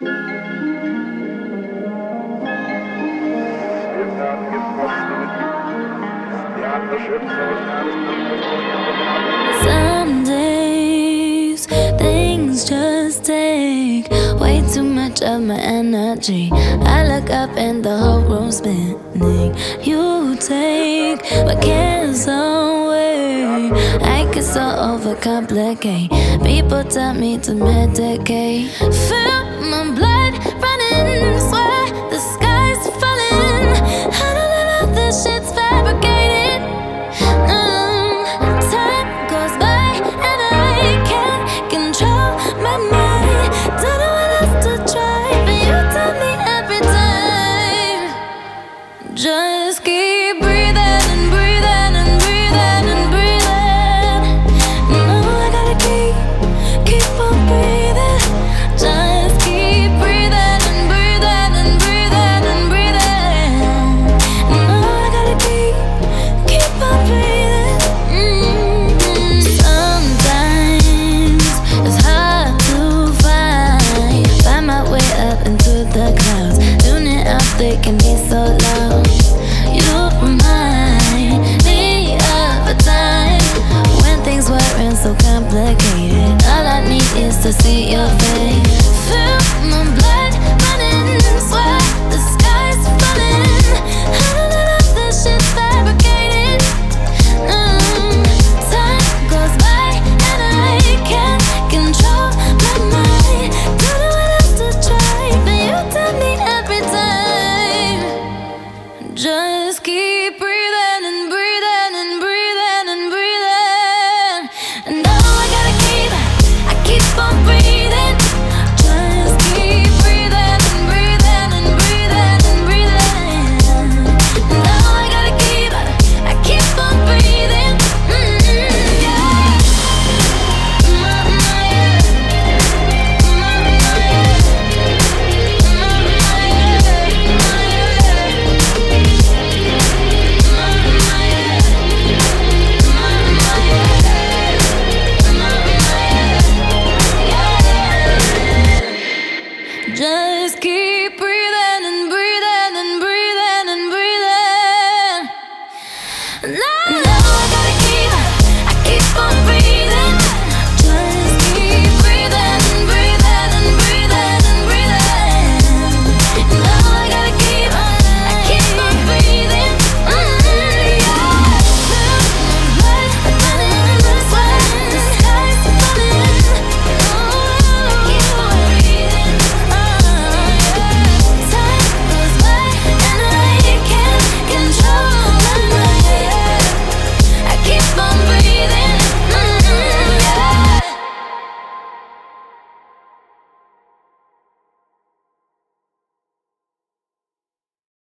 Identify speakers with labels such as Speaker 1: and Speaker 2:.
Speaker 1: Some days things just take way too much of my energy. I look up and the whole room's spinning. You take my cares away. I get so overcomplicate. People tell me to medicate. Feel my blood running, swear the sky's falling. I don't know how this shit's fabricated. Time goes by and I can't control my mind. Don't know what else to try, but you tell me every time. Just keep breathing and breathing and breathing and breathing. No, I gotta keep on breathing. Just keep breathing and breathing and breathing and breathing. No, I gotta keep on breathing. Sometimes it's hard to find my way up into the clouds. Tuning out, they can be so loud. You remind me of a time when things weren't so complicated. All I need is to see your face. Feel my blood running, swear the sky's falling. I don't know if this shit's fabricated. Time goes by and I can't control my mind. Don't know what else to try, but you tell me every time. Just keep breathing and breathing and breathing and breathing. And now I keep on breathing. Just keep breathing and breathing and breathing and breathing. And now I keep on breathing. Yeah. Just keep